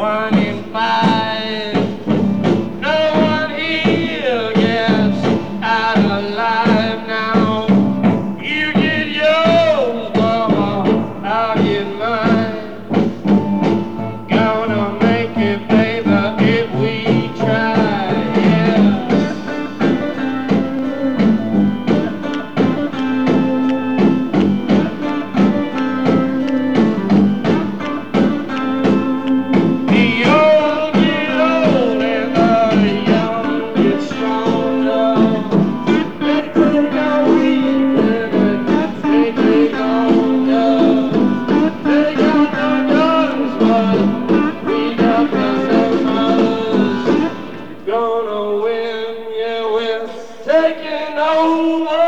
one in five. No one here gets out alive now. You get yours, mama, I'll get mine. Gonna make it, baby, if we try, yeah. The old get old and the young get stronger. They take a week and they take longer. They got no guns, but we got the numbers. Gonna win, yeah, we're taking over.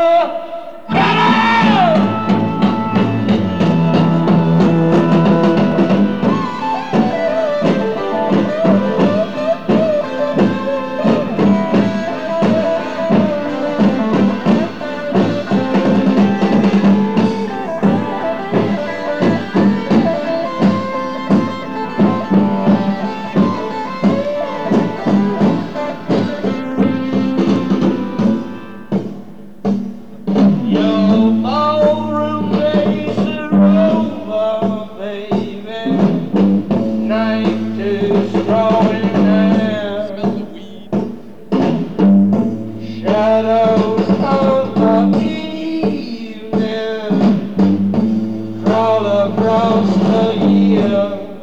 Your ballroom days are over, baby. Night is drawing near. Shadows of the evening crawl across the year.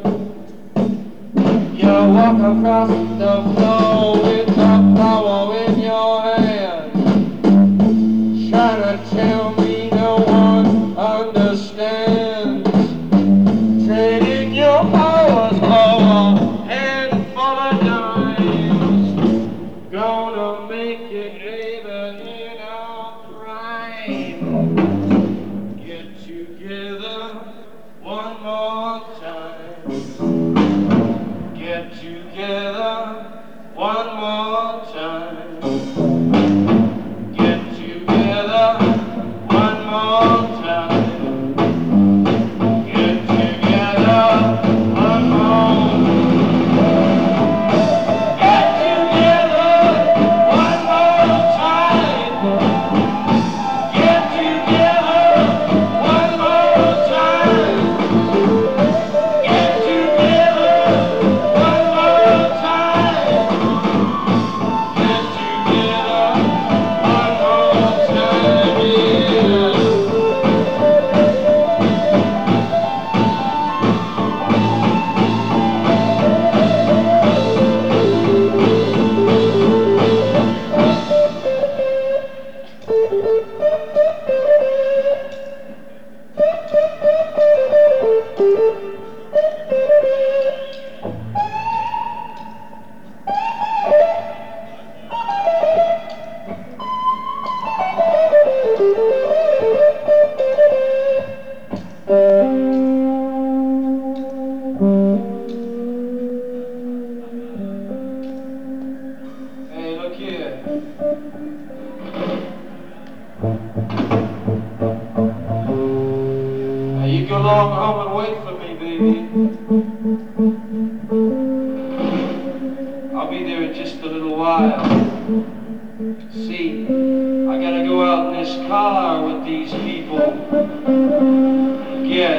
You walk across the floor with the power in your hand, trying to tell me no one understands. Trading your powers for a handful of dimes. Gonna make it even in our prime. Get together one more time. Get together one more time. Get together one more time. Get together one more. Get together one more time. Get together one more time. Get together one more time. Get together one more time, yeah. Hey, look here. Now you go along home and wait for me, baby. I'll be there in just a little while. See, I gotta go out in this car with these people. Get.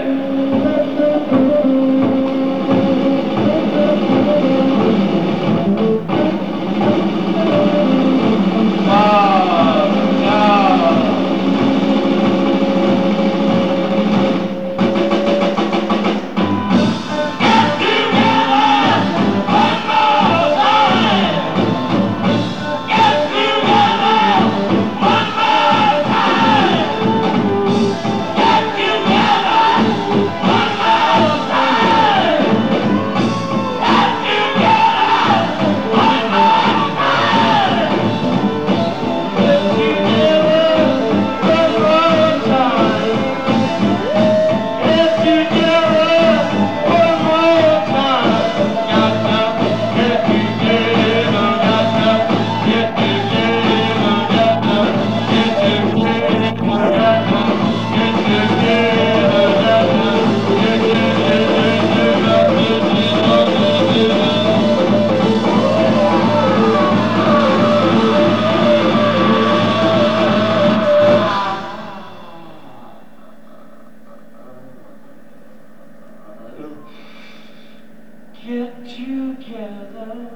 get together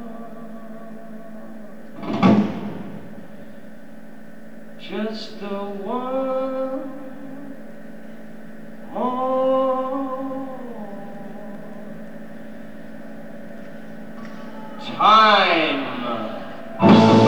just the one more time.